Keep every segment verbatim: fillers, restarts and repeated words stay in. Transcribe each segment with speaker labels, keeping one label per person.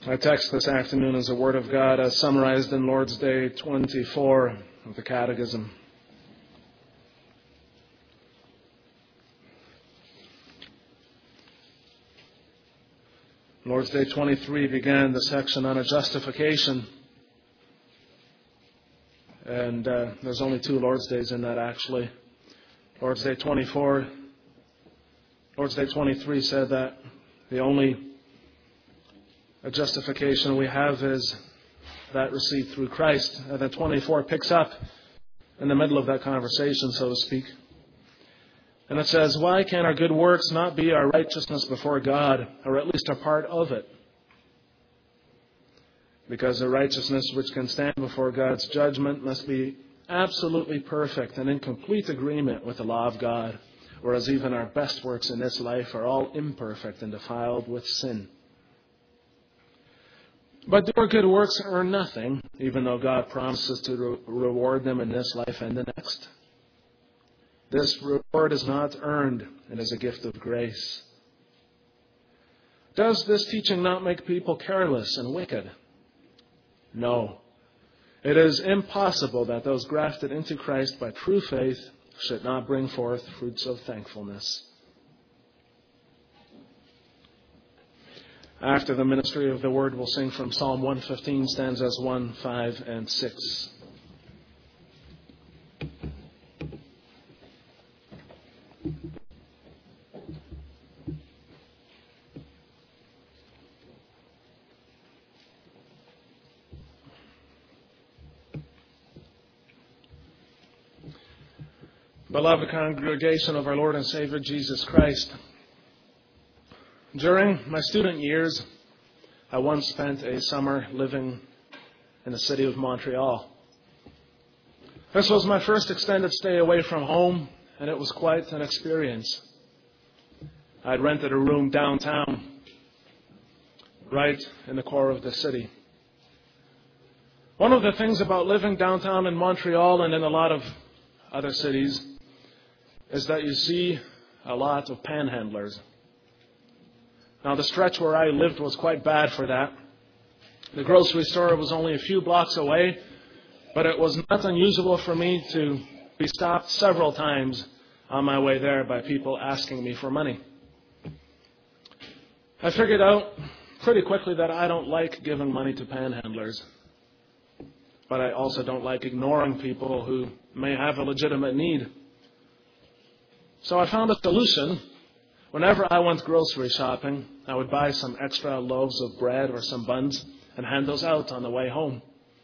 Speaker 1: Our text this afternoon is the Word of God as summarized in Lord's Day twenty-four of the Catechism. Lord's Day twenty-three began the section on a justification. And uh, there's only two Lord's Days in that, actually. Lord's Day twenty-four, Lord's Day twenty-three said that the only a justification we have is that received through Christ. And then twenty-four picks up in the middle of that conversation, so to speak. And it says, why can our good works not be our righteousness before God, or at least a part of it? Because the righteousness which can stand before God's judgment must be absolutely perfect and in complete agreement with the law of God, whereas even our best works in this life are all imperfect and defiled with sin. But do our good works earn nothing, even though God promises to re- reward them in this life and the next? This reward is not earned, it is a gift of grace. Does this teaching not make people careless and wicked? No. It is impossible that those grafted into Christ by true faith should not bring forth fruits of thankfulness. After the ministry of the Word, we'll sing from Psalm one fifteen, stanzas one, five, and six. Beloved congregation of our Lord and Savior Jesus Christ, during my student years, I once spent a summer living in the city of Montreal. This was my first extended stay away from home, and it was quite an experience. I'd rented a room downtown, right in the core of the city. One of the things about living downtown in Montreal and in a lot of other cities is that you see a lot of panhandlers. Now, the stretch where I lived was quite bad for that. The grocery store was only a few blocks away, but it was not unusual for me to be stopped several times on my way there by people asking me for money. I figured out pretty quickly that I don't like giving money to panhandlers, but I also don't like ignoring people who may have a legitimate need. So I found a solution. Whenever I went grocery shopping, I would buy some extra loaves of bread or some buns and hand those out on the way home.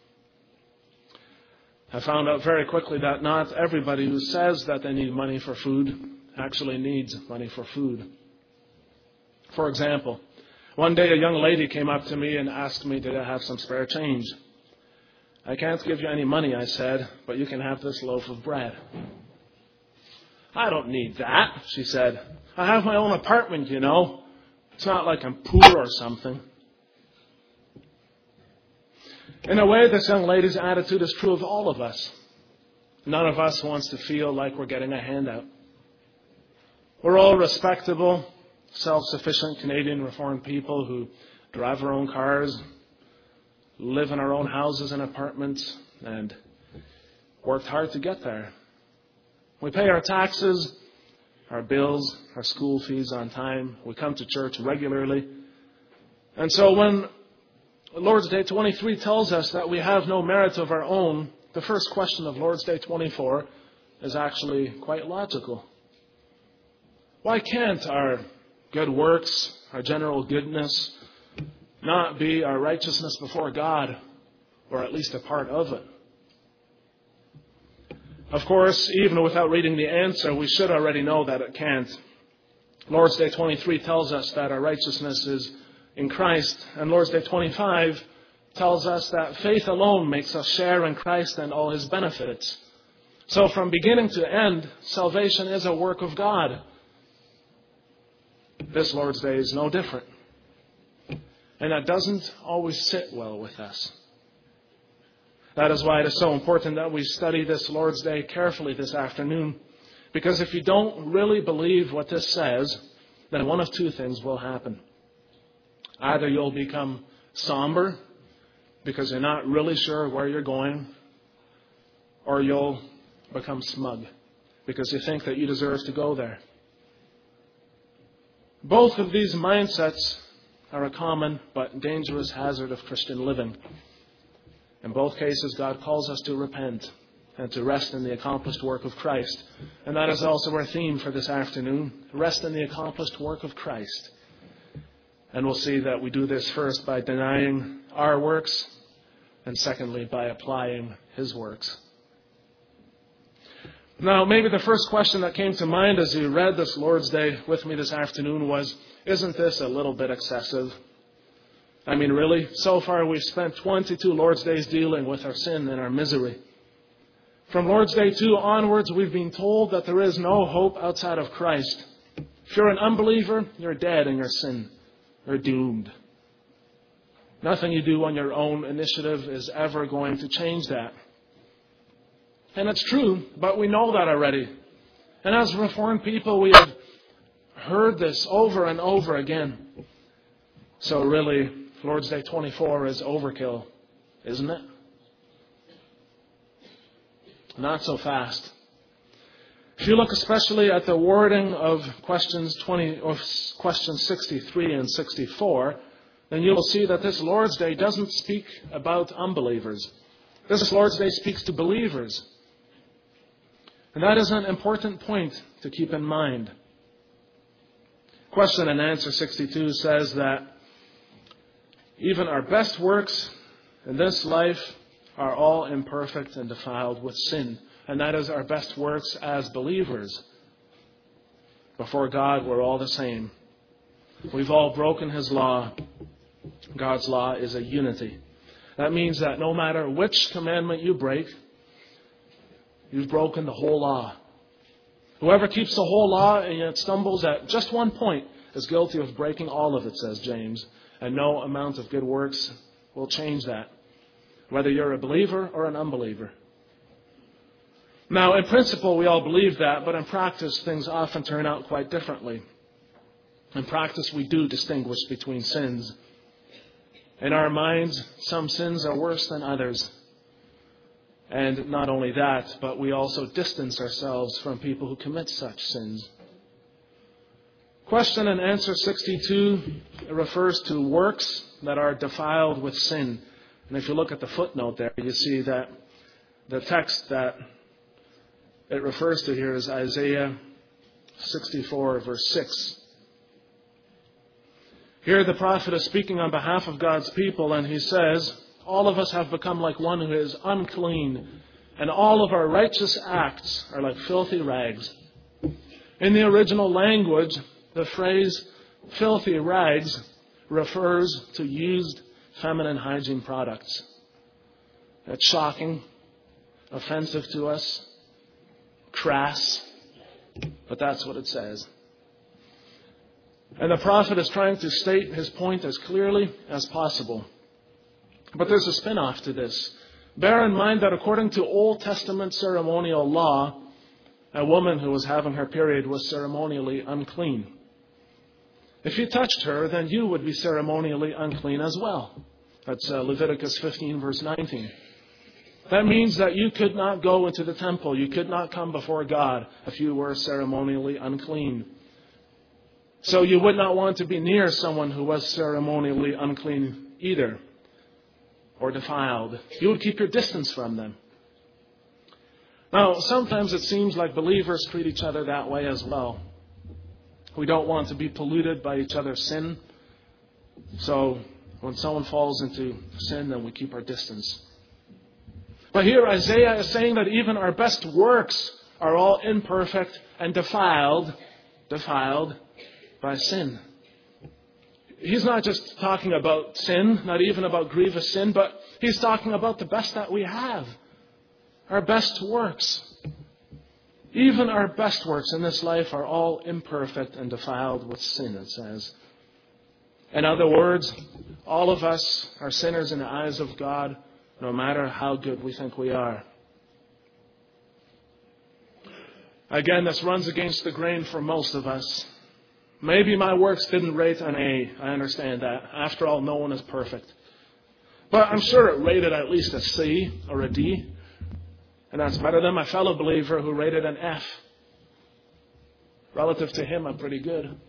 Speaker 1: I found out very quickly that not everybody who says that they need money for food actually needs money for food. For example, one day a young lady came up to me and asked me, did I have some spare change? I can't give you any money, I said, but you can have this loaf of bread. I don't need that, she said. I have my own apartment, you know. It's not like I'm poor or something. In a way, this young lady's attitude is true of all of us. None of us wants to feel like we're getting a handout. We're all respectable, self-sufficient Canadian Reformed people who drive our own cars, live in our own houses and apartments, and worked hard to get there. We pay our taxes, our bills, our school fees on time. We come to church regularly. And so when Lord's Day twenty-three tells us that we have no merit of our own, the first question of Lord's Day twenty-four is actually quite logical. Why can't our good works, our general goodness, not be our righteousness before God, or at least a part of it? Of course, even without reading the answer, we should already know that it can't. Lord's Day twenty-three tells us that our righteousness is in Christ, and Lord's Day twenty-five tells us that faith alone makes us share in Christ and all His benefits. So from beginning to end, salvation is a work of God. This Lord's Day is no different. And that doesn't always sit well with us. That is why it is so important that we study this Lord's Day carefully this afternoon. Because if you don't really believe what this says, then one of two things will happen. Either you'll become somber because you're not really sure where you're going, or you'll become smug because you think that you deserve to go there. Both of these mindsets are a common but dangerous hazard of Christian living. In both cases, God calls us to repent and to rest in the accomplished work of Christ. And that is also our theme for this afternoon, rest in the accomplished work of Christ. And we'll see that we do this first by denying our works, and secondly by applying His works. Now, maybe the first question that came to mind as you read this Lord's Day with me this afternoon was, isn't this a little bit excessive? I mean, really? So far we've spent twenty-two Lord's Days dealing with our sin and our misery. From Lord's Day two onwards, we've been told that there is no hope outside of Christ. If you're an unbeliever, you're dead in your sin. You're doomed. Nothing you do on your own initiative is ever going to change that. And it's true, but we know that already. And as Reformed people, we have heard this over and over again. So really, Lord's Day twenty-four is overkill, isn't it? Not so fast. If you look especially at the wording of questions twenty, or questions sixty-three and sixty-four, then you'll see that this Lord's Day doesn't speak about unbelievers. This Lord's Day speaks to believers. And that is an important point to keep in mind. Question and answer sixty-two says that even our best works in this life are all imperfect and defiled with sin. And that is our best works as believers. Before God, we're all the same. We've all broken His law. God's law is a unity. That means that no matter which commandment you break, you've broken the whole law. Whoever keeps the whole law and yet stumbles at just one point is guilty of breaking all of it, says James. And no amount of good works will change that, whether you're a believer or an unbeliever. Now, in principle, we all believe that, but in practice, things often turn out quite differently. In practice, we do distinguish between sins. In our minds, some sins are worse than others. And not only that, but we also distance ourselves from people who commit such sins. Question and answer sixty-two refers to works that are defiled with sin. And if you look at the footnote there, you see that the text that it refers to here is Isaiah sixty-four, verse six. Here the prophet is speaking on behalf of God's people, and he says, all of us have become like one who is unclean, and all of our righteous acts are like filthy rags. In the original language, the phrase filthy rags refers to used feminine hygiene products. It's shocking, offensive to us, crass, but that's what it says. And the prophet is trying to state his point as clearly as possible. But there's a spin-off to this. Bear in mind that according to Old Testament ceremonial law, a woman who was having her period was ceremonially unclean. If you touched her, then you would be ceremonially unclean as well. That's uh, Leviticus fifteen, verse nineteen. That means that you could not go into the temple. You could not come before God if you were ceremonially unclean. So you would not want to be near someone who was ceremonially unclean either, or defiled. You would keep your distance from them. Now, sometimes it seems like believers treat each other that way as well. We don't want to be polluted by each other's sin. So when someone falls into sin, then we keep our distance. But here Isaiah is saying that even our best works are all imperfect and defiled, defiled by sin. He's not just talking about sin, not even about grievous sin, but he's talking about the best that we have. Our best works. Even our best works in this life are all imperfect and defiled with sin, it says. In other words, all of us are sinners in the eyes of God, no matter how good we think we are. Again, this runs against the grain for most of us. Maybe my works didn't rate an A. I understand that. After all, no one is perfect. But I'm sure it rated at least a C or a D. And that's better than my fellow believer who rated an F. Relative to him, I'm pretty good.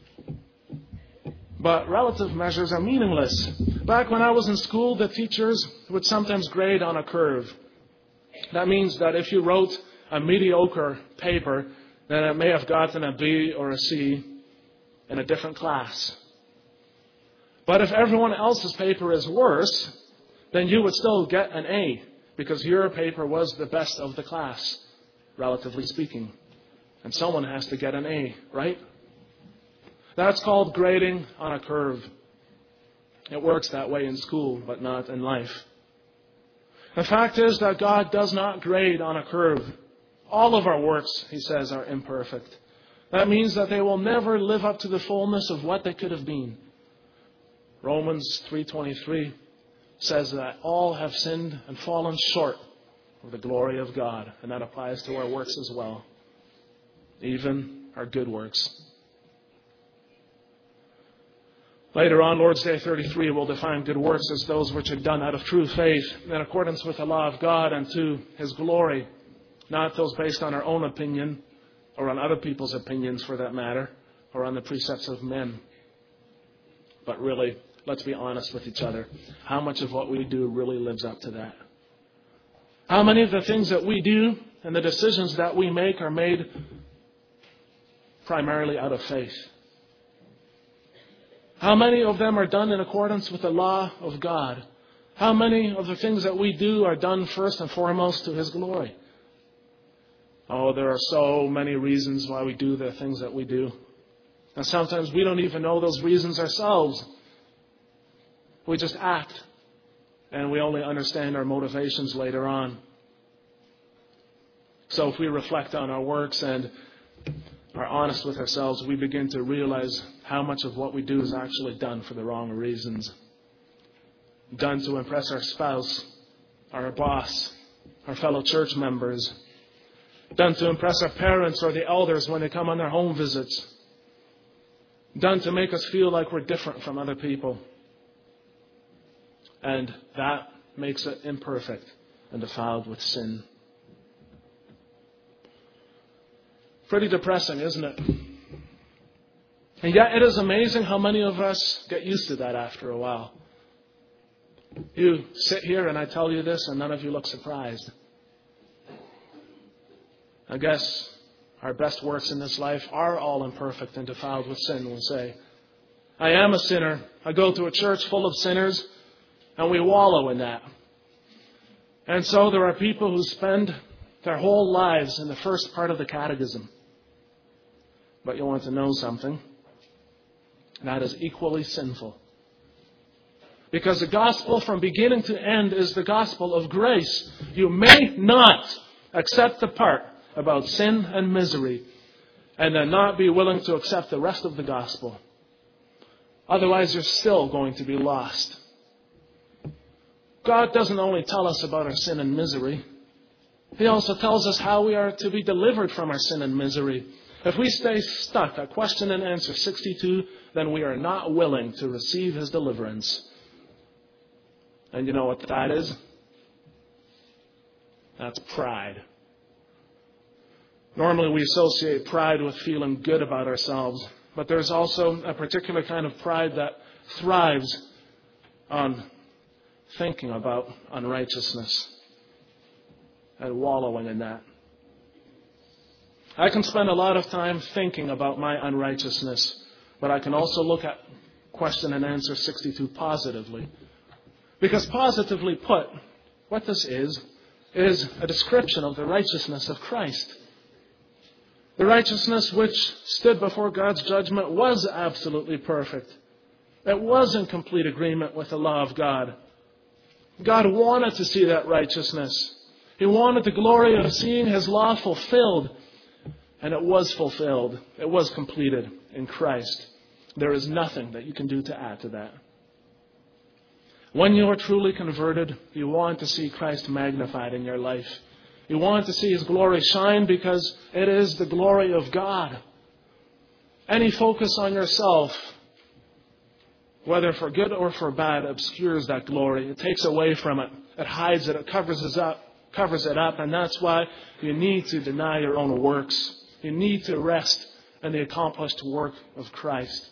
Speaker 1: But relative measures are meaningless. Back when I was in school, the teachers would sometimes grade on a curve. That means that if you wrote a mediocre paper, then it may have gotten a B or a C in a different class. But if everyone else's paper is worse, then you would still get an A because your paper was the best of the class, relatively speaking. And someone has to get an A, right? That's called grading on a curve. It works that way in school, but not in life. The fact is that God does not grade on a curve. All of our works, he says, are imperfect. That means that they will never live up to the fullness of what they could have been. Romans three twenty-three says that all have sinned and fallen short of the glory of God. And that applies to our works as well. Even our good works. Later on, Lord's Day thirty-three will define good works as those which are done out of true faith, in accordance with the law of God and to his glory, not those based on our own opinion or on other people's opinions for that matter, or on the precepts of men. But really, let's be honest with each other. How much of what we do really lives up to that? How many of the things that we do and the decisions that we make are made primarily out of faith? How many of them are done in accordance with the law of God? How many of the things that we do are done first and foremost to his glory? Oh, there are so many reasons why we do the things that we do. And sometimes we don't even know those reasons ourselves. We just act. And we only understand our motivations later on. So if we reflect on our works and are honest with ourselves, we begin to realize how much of what we do is actually done for the wrong reasons. Done to impress our spouse, our boss, our fellow church members. Done to impress our parents or the elders when they come on their home visits. Done to make us feel like we're different from other people. And that makes it imperfect and defiled with sin. Pretty depressing, isn't it? And yet it is amazing how many of us get used to that after a while. You sit here and I tell you this and none of you look surprised. I guess our best works in this life are all imperfect and defiled with sin, we'll say. I am a sinner. I go to a church full of sinners and we wallow in that. And so there are people who spend their whole lives in the first part of the catechism. But you want to know something? That is equally sinful. Because the gospel from beginning to end is the gospel of grace. You may not accept the part about sin and misery and then not be willing to accept the rest of the gospel. Otherwise, you're still going to be lost. God doesn't only tell us about our sin and misery. He also tells us how we are to be delivered from our sin and misery. If we stay stuck at question and answer sixty-two, then we are not willing to receive his deliverance. And you know what that is? That's pride. Normally we associate pride with feeling good about ourselves. But there's also a particular kind of pride that thrives on thinking about unrighteousness and wallowing in that. I can spend a lot of time thinking about my unrighteousness, but I can also look at question and answer sixty-two positively. Because positively put, what this is, is a description of the righteousness of Christ. The righteousness which stood before God's judgment was absolutely perfect. It was in complete agreement with the law of God. God wanted to see that righteousness. He wanted the glory of seeing his law fulfilled. And it was fulfilled. It was completed in Christ. There is nothing that you can do to add to that. When you are truly converted, you want to see Christ magnified in your life. You want to see his glory shine because it is the glory of God. Any focus on yourself whether for good or for bad, obscures that glory. It takes away from it. It hides it. It covers it up. Covers it up. And that's why you need to deny your own works. You need to rest in the accomplished work of Christ.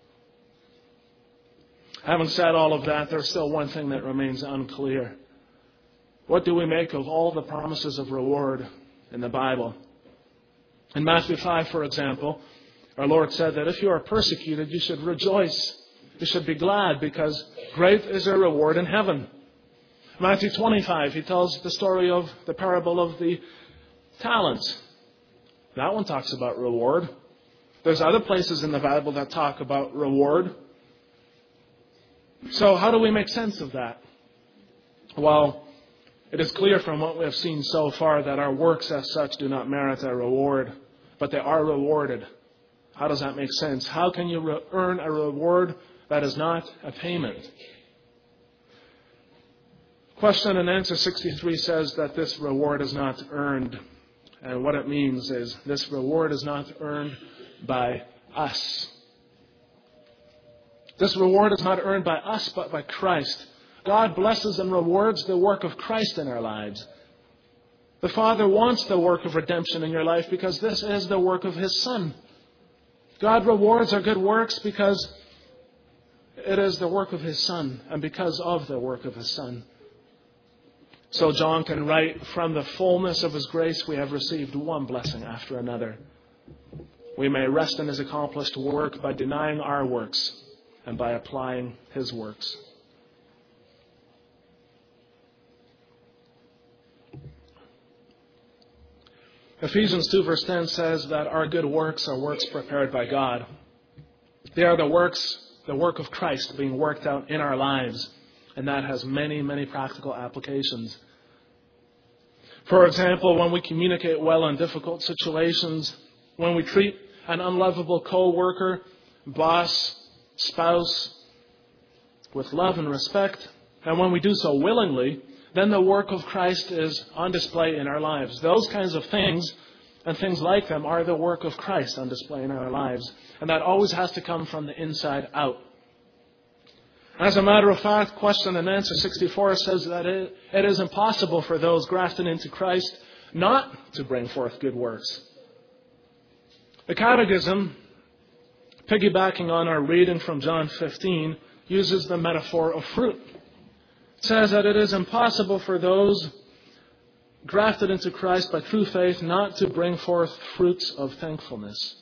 Speaker 1: Having said all of that, there's still one thing that remains unclear. What do we make of all the promises of reward in the Bible? In Matthew five, for example, our Lord said that if you are persecuted, you should rejoice. You should be glad because great is your reward in heaven. Matthew twenty-five, he tells the story of the parable of the talents. That one talks about reward. There's other places in the Bible that talk about reward. So how do we make sense of that? Well, it is clear from what we have seen so far that our works as such do not merit a reward, but they are rewarded. How does that make sense? How can you re- earn a reward that is not a payment? Question and answer sixty-three says that this reward is not earned. And what it means is this reward is not earned by us. This reward is not earned by us, but by Christ. God blesses and rewards the work of Christ in our lives. The Father wants the work of redemption in your life because this is the work of His Son. God rewards our good works because it is the work of His Son and because of the work of His Son. So John can write, from the fullness of His grace we have received one blessing after another. We may rest in His accomplished work by denying our works and by applying His works. Ephesians two verse ten says that our good works are works prepared by God. They are the works, the work of Christ being worked out in our lives. And that has many, many practical applications. For example, when we communicate well in difficult situations, when we treat an unlovable co-worker, boss, spouse with love and respect, and when we do so willingly, then the work of Christ is on display in our lives. Those kinds of things and things like them are the work of Christ on display in our lives. And that always has to come from the inside out. As a matter of fact, question and answer sixty-four says that it, it is impossible for those grafted into Christ not to bring forth good works. The Catechism, piggybacking on our reading from John fifteen, uses the metaphor of fruit. It says that it is impossible for those grafted into Christ by true faith not to bring forth fruits of thankfulness.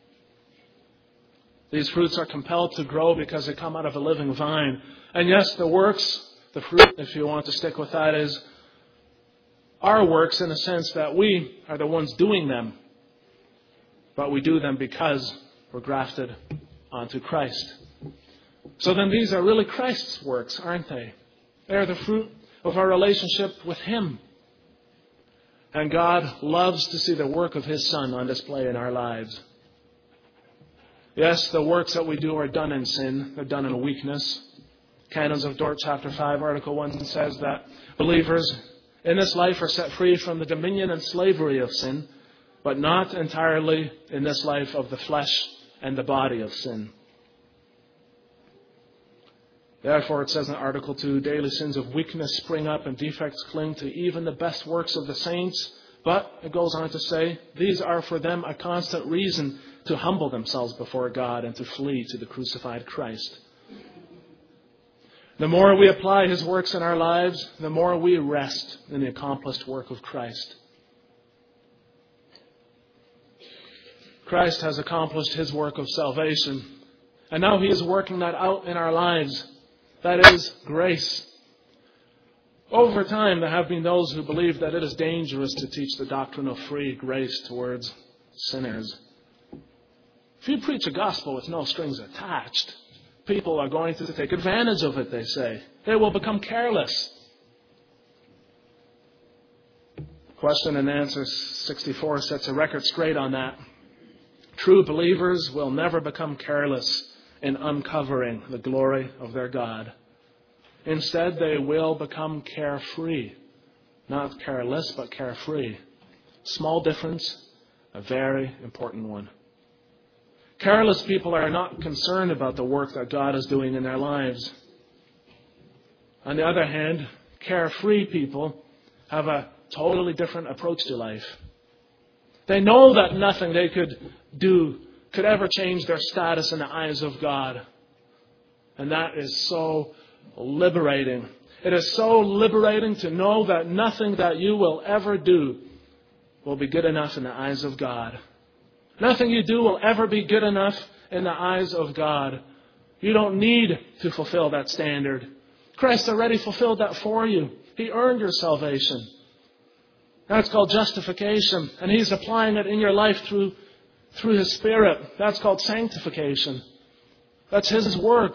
Speaker 1: These fruits are compelled to grow because they come out of a living vine. And yes, the works, the fruit, if you want to stick with that, is our works in a sense that we are the ones doing them. But we do them because we're grafted onto Christ. So then these are really Christ's works, aren't they? They're the fruit of our relationship with Him. And God loves to see the work of His Son on display in our lives. Yes, the works that we do are done in sin. They're done in weakness. Canons of Dort, chapter five, article one says that believers in this life are set free from the dominion and slavery of sin, but not entirely in this life of the flesh and the body of sin. Therefore, it says in Article two, daily sins of weakness spring up and defects cling to even the best works of the saints. But, it goes on to say, these are for them a constant reason to humble themselves before God and to flee to the crucified Christ. The more we apply His works in our lives, the more we rest in the accomplished work of Christ. Christ has accomplished His work of salvation, and now He is working that out in our lives. That is grace. Over time, there have been those who believe that it is dangerous to teach the doctrine of free grace towards sinners. If you preach a gospel with no strings attached, people are going to take advantage of it, they say. They will become careless. Question and answer sixty-four sets a record straight on that. True believers will never become careless in uncovering the glory of their God. Instead, they will become carefree. Not careless, but carefree. Small difference, a very important one. Careless people are not concerned about the work that God is doing in their lives. On the other hand, carefree people have a totally different approach to life. They know that nothing they could do could ever change their status in the eyes of God. And that is so liberating. It is so liberating to know that nothing that you will ever do will be good enough in the eyes of God. Nothing you do will ever be good enough in the eyes of God. You don't need to fulfill that standard. Christ already fulfilled that for you. He earned your salvation. That's called justification. And He's applying it in your life through, through His Spirit. That's called sanctification. That's His work.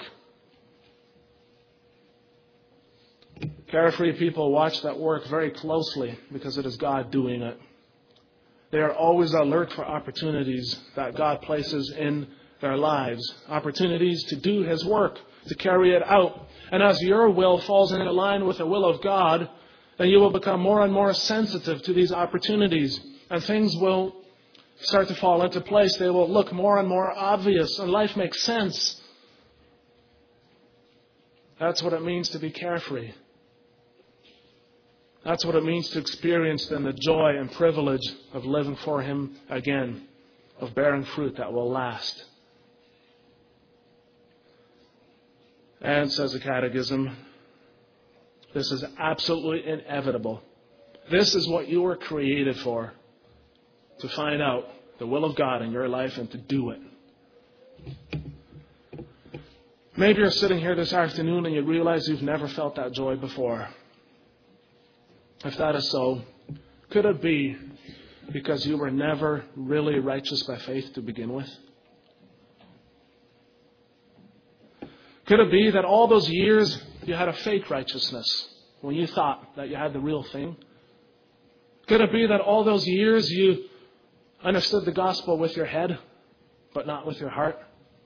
Speaker 1: Carefree people watch that work very closely because it is God doing it. They are always alert for opportunities that God places in their lives. Opportunities to do His work, to carry it out. And as your will falls in line with the will of God, then you will become more and more sensitive to these opportunities. And things will start to fall into place. They will look more and more obvious. And life makes sense. That's what it means to be carefree. That's what it means to experience then the joy and privilege of living for Him again, of bearing fruit that will last. And, says the Catechism, this is absolutely inevitable. This is what you were created for, to find out the will of God in your life and to do it. Maybe you're sitting here this afternoon and you realize you've never felt that joy before. If that is so, could it be because you were never really righteous by faith to begin with? Could it be that all those years you had a fake righteousness when you thought that you had the real thing? Could it be that all those years you understood the gospel with your head, but not with your heart?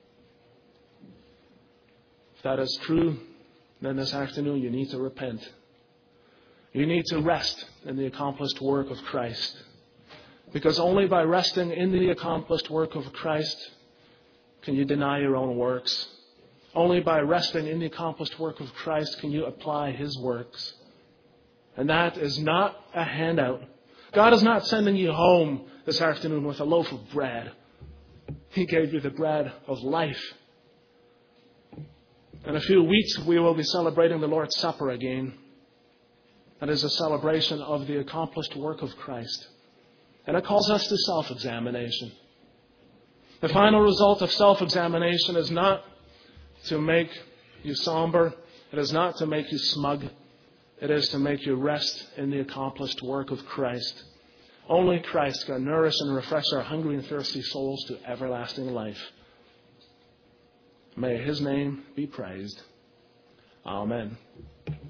Speaker 1: If that is true, then this afternoon you need to repent. You need to rest in the accomplished work of Christ. Because only by resting in the accomplished work of Christ can you deny your own works. Only by resting in the accomplished work of Christ can you apply His works. And that is not a handout. God is not sending you home this afternoon with a loaf of bread. He gave you the bread of life. In a few weeks we will be celebrating the Lord's Supper again. That is a celebration of the accomplished work of Christ. And it calls us to self-examination. The final result of self-examination is not to make you somber. It is not to make you smug. It is to make you rest in the accomplished work of Christ. Only Christ can nourish and refresh our hungry and thirsty souls to everlasting life. May His name be praised. Amen.